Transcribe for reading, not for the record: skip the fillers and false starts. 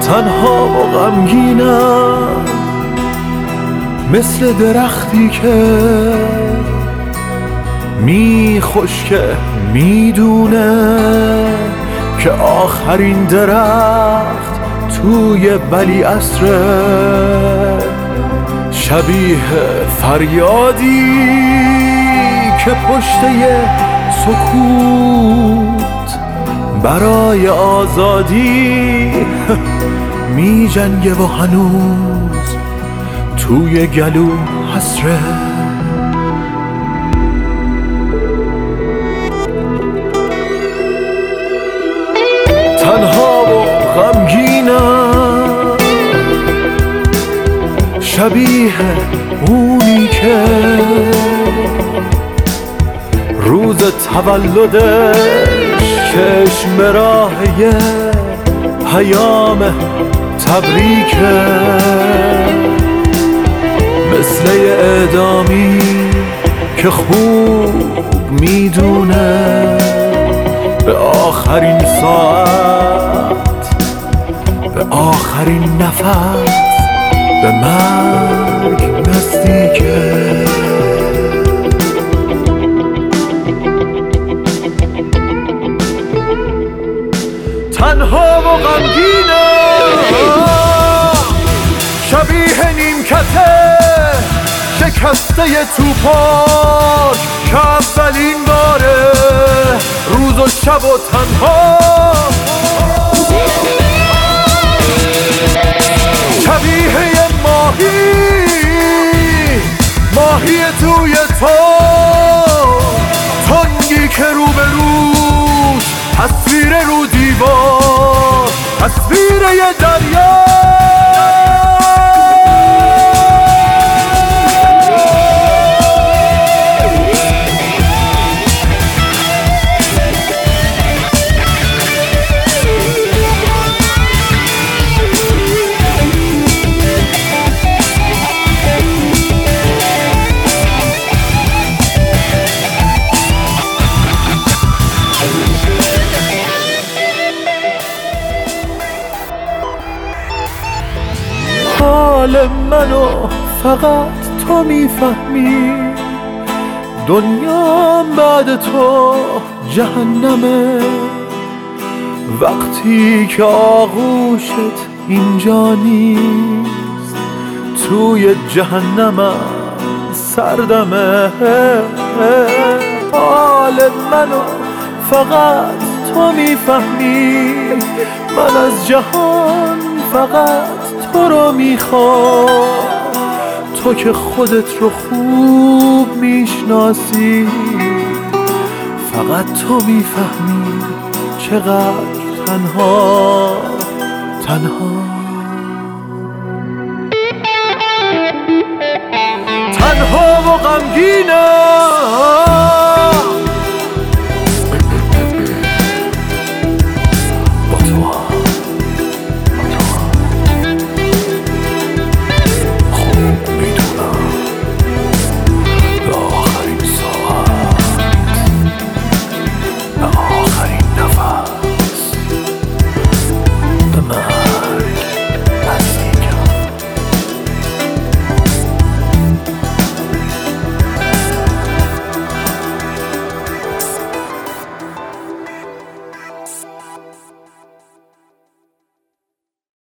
تنها و غمگینم، مثل درختی که میخشکه میدونه که آخرین درخت توی ولیعصره. شبیه فریادی که پشت یه سکوت برای آزادی می جنگه و هنوز توی گلو حسره. تنها و غمگینم، شبیه اونی که روز تولدش چشم راه یه پیام تبریکه، مثل یه اعدامی که خوب میدونه به آخرین ساعت، به آخرین نفس، به مرگ نزدیکه. تنها و غمگینم، شبیه نیمکته شکسته توپاک که اولین باره روز و شب و تنها. شبیه یه ماهی توی تنگی که رو به روش تصویر رو دیوار، تصویر یه دریا. حال منو فقط تو میفهمی، دنیا بعد تو جهنمه. وقتی که آغوشت اینجا نیست، توی جهنمم سردمه. حال منو فقط تو میفهمی، من از جهان فقط تو رو میخوام. تو که خودت رو خوب میشناسی، فقط تو میفهمی چقدر تنها تنها و غمگینم.